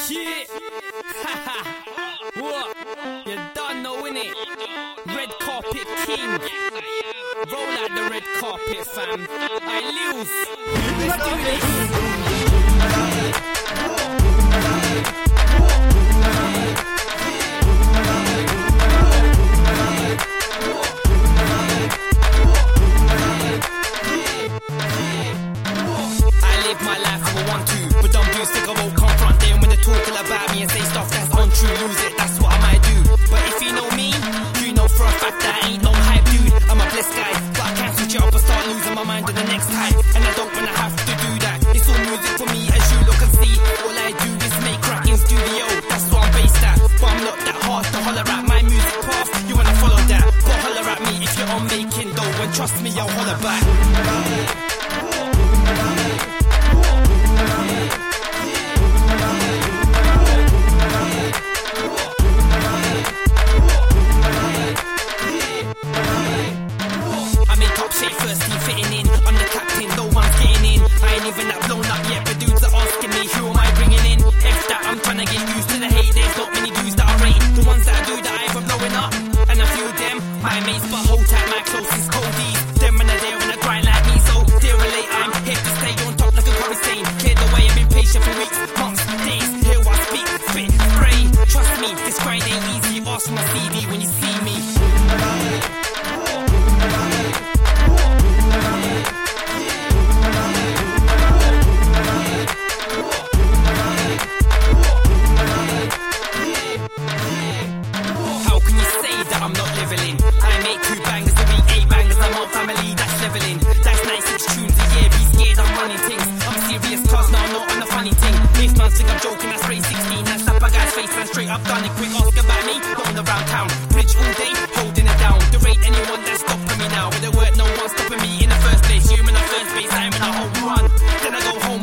Yeah. What? You done know, innit? Red carpet king. Roll out the red carpet, fam. I lose. Let's do this. My life I want to, but dumb dudes think I won't confront them when they talk all about me and say stuff that's untrue. Lose it, that's what I might do. But if you know me, you know for a fact that I ain't no hype dude. I'm a blessed guy, but I can't switch it up and start losing my mind to the next time. And I don't wanna have to do that. It's all music for me, as you look and see. All I do is make crack in studio, that's what I'm based at. But I'm not that hard to holler at my music path. You wanna follow that? Go holler at me if you're on making dough, and trust me, I'll holler back. First team fitting in, I'm the captain, no one's getting in. I ain't even that blown up yet, but dudes are asking me who am I bringing in. F that, I'm trying to get used to the hate. There's not many dudes that I rate. The ones that I do that I ever blowing up, and a few of them, my mates, but hold tight, my closest coldies. Them when they're there and they grind like me, so they're relate. I'm here to stay on top like a curry stain. Cleared the way, I've been patient for weeks, months, days. Hear what I speak, spit, spray. Trust me, this grind ain't easy. Ask for my CD when you see me. I'm not leveling. I make 2 bangers a week, 8 bangers a month, family, that's leveling. That's 96 tunes a year, be scared, I'm running things. I'm serious cause now I'm not on the funny thing. If man think I'm joking, that's rate 16. That's slap a guy's face and straight up done it quick. Ask about me, going around town. Bridge all day, holding it down. There ain't anyone that's stopping me now. With the word, no one's stopping me in the first place. You in the first base, I'm in a home run. Then I go home.